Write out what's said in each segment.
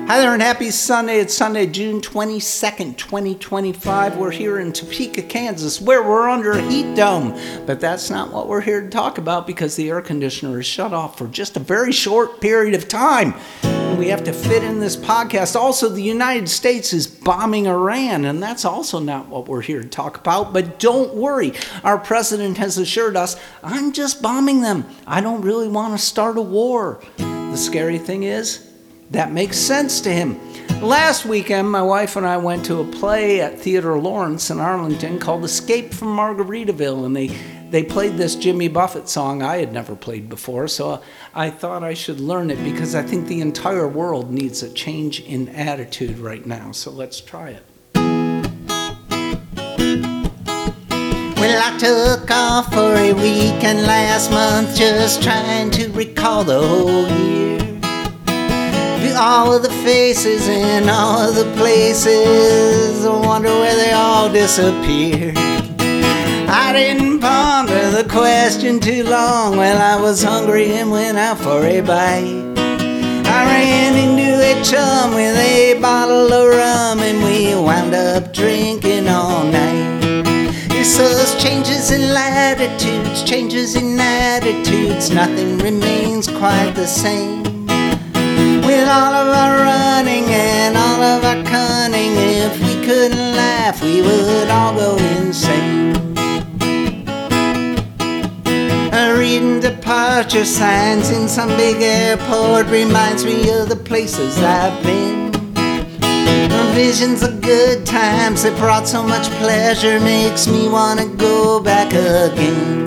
Hi there and happy Sunday. It's Sunday, June 22nd, 2025. We're here in Topeka, Kansas, where we're under a heat dome. But that's not what we're here to talk about because the air conditioner is shut off for just a very short period of time. And we have to fit in this podcast. Also, the United States is bombing Iran, and that's also not what we're here to talk about. But don't worry. Our president has assured us, I'm just bombing them. I don't really want to start a war. The scary thing is, that makes sense to him. Last weekend, my wife and I went to a play at Theodore Lawrence in Arlington called Escape from Margaritaville, and they played this Jimmy Buffett song I had never played before, so I thought I should learn it because I think the entire world needs a change in attitude right now, so let's try it. Well, I took off for a weekend last month just trying to recall the whole year. All of the faces and all of the places, I wonder where they all disappeared. I didn't ponder the question too long. Well, I was hungry and went out for a bite. I ran into a chum with a bottle of rum, and we wound up drinking all night. It's those changes in latitudes, changes in attitudes, nothing remains quite the same. With all of our running and all of our cunning, if we couldn't laugh, we would all go insane. Reading departure signs in some big airport reminds me of the places I've been. Visions of good times that brought so much pleasure makes me want to go back again.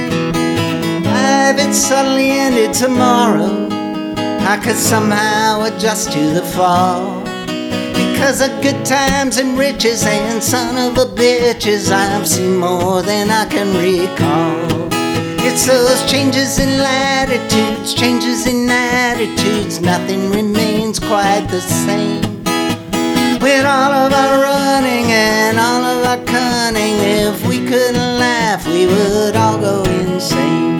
If it suddenly ended tomorrow, I could somehow adjust to the fall. Because of good times and riches and son of a bitches, I've seen more than I can recall. It's those changes in latitudes, changes in attitudes, nothing remains quite the same. With all of our running and all of our cunning, if we couldn't laugh, we would all go insane.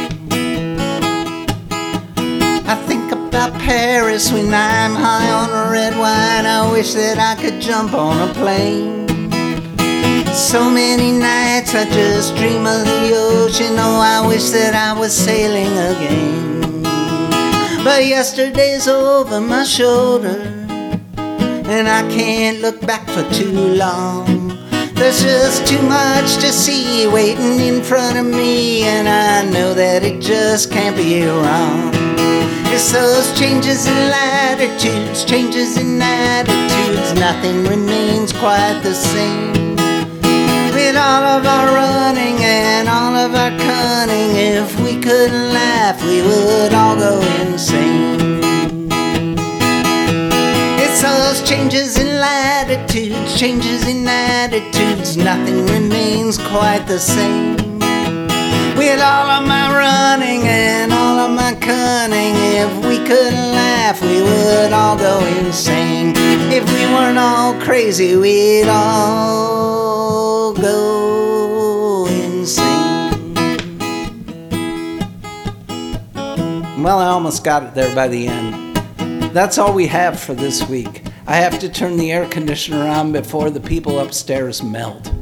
I think about Paris when I'm high on a red wine. I wish that I could jump on a plane. So many nights I just dream of the ocean. Oh, I wish that I was sailing again. But yesterday's over my shoulder, and I can't look back for too long. There's just too much to see waiting in front of me, and I know that it just can't be wrong. It's those changes in latitudes, changes in attitudes, nothing remains quite the same. With all of our running and all of our cunning, if we couldn't laugh, we would all go insane. It's those changes in latitudes, changes in attitudes, nothing remains quite the same. With all of my running and all of my cunning, if we couldn't laugh, we would all go insane. If we weren't all crazy, we'd all go insane. Well, I almost got it there by the end. That's all we have for this week. I have to turn the air conditioner on before the people upstairs melt.